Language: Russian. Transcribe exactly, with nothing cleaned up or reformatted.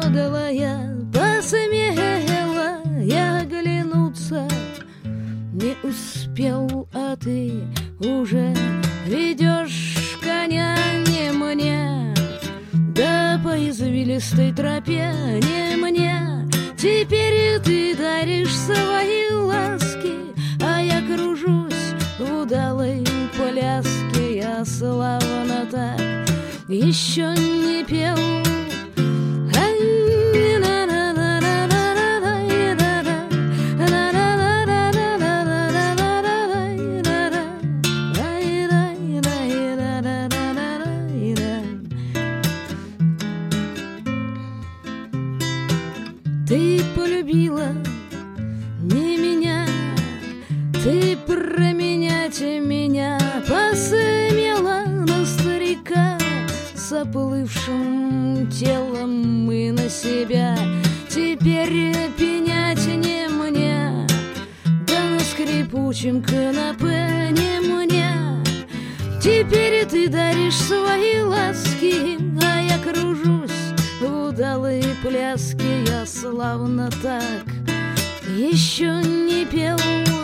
наглая, посмела я оглянуться. Не успел, а ты уже ведешь коня не мне, да по извилистой тропе не мне. Теперь ты даришь свои ласки, а я кружусь в удалой пляске. Я славно так еще не пел. Ты полюбила не меня, ты променять меня посмела на старика с оплывшим телом и на себя. Теперь пенять не мне, да на скрипучем канапе не мне. Теперь ты даришь свои ласки, а я кружусь в удалые пляски. Я славно так еще не пел.